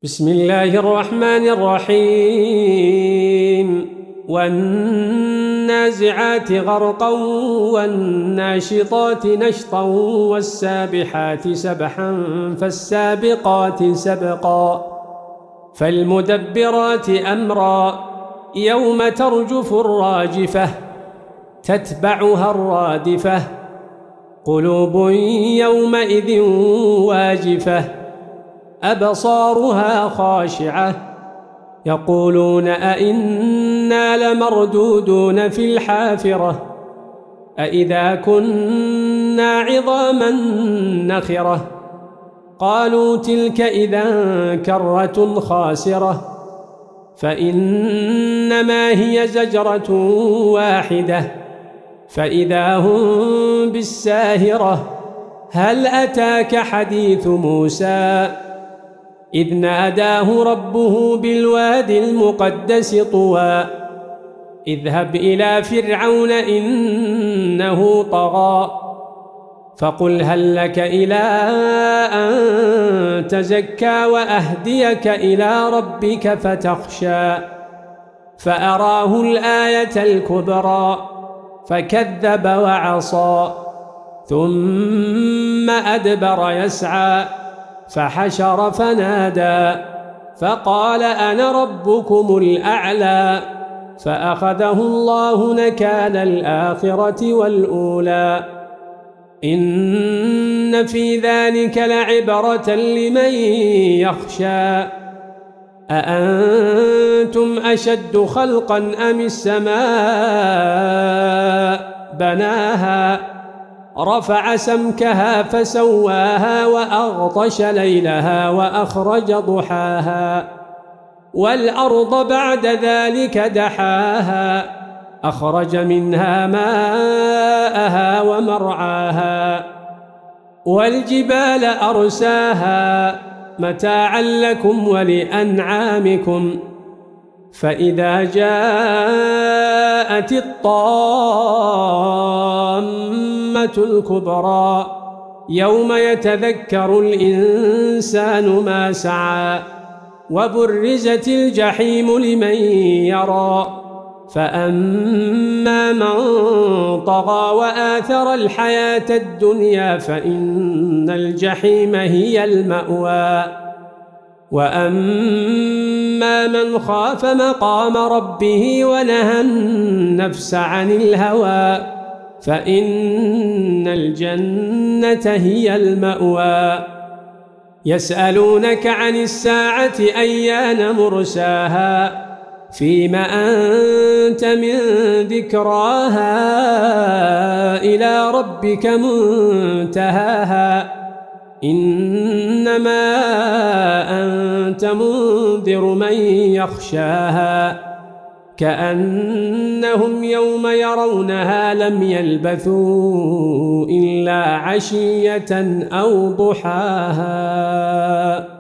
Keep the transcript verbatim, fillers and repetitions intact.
بسم الله الرحمن الرحيم والنازعات غرقا والناشطات نشطا والسابحات سبحا فالسابقات سبقا فالمدبرات أمرا يوم ترجف الراجفة تتبعها الرادفة قلوب يومئذ واجفة أبصارها خاشعة يقولون أئنا لمردودون في الحافرة أئذا كنا عظاما نخرة قالوا تلك إذا كرة خاسرة فإنما هي زجرة واحدة فإذا هم بالساهرة هل أتاك حديث موسى إذ ناداه ربه بالوادي المقدس طوى اذهب إلى فرعون إنه طغى فقل هل لك إلى أن تزكى وأهديك إلى ربك فتخشى فأراه الآية الكبرى فكذب وعصى ثم أدبر يسعى فحشر فنادى فقال أنا ربكم الأعلى فأخذه الله نكال الآخرة والأولى إن في ذلك لعبرة لمن يخشى أأنتم أشد خلقا أم السماء بناها رفع سمكها فسواها وأغطش ليلها وأخرج ضحاها والأرض بعد ذلك دحاها أخرج منها ماءها ومرعاها والجبال أرساها متاعا لكم ولأنعامكم فإذا جاءت الطامة الكبرى يوم يتذكر الإنسان ما سعى وبرزت الجحيم لمن يرى فأما من طغى وآثر الحياة الدنيا فإن الجحيم هي المأوى وأما من خاف مقام ربه ونهى النفس عن الهوى فإن الجنة هي المأوى يسألونك عن الساعة أيان مرساها فيم أنت من ذكراها إلى ربك منتهاها إنما أنت منذر من يخشاها كأنهم يوم يرونها لم يلبثوا إلا عشية أو ضحاها.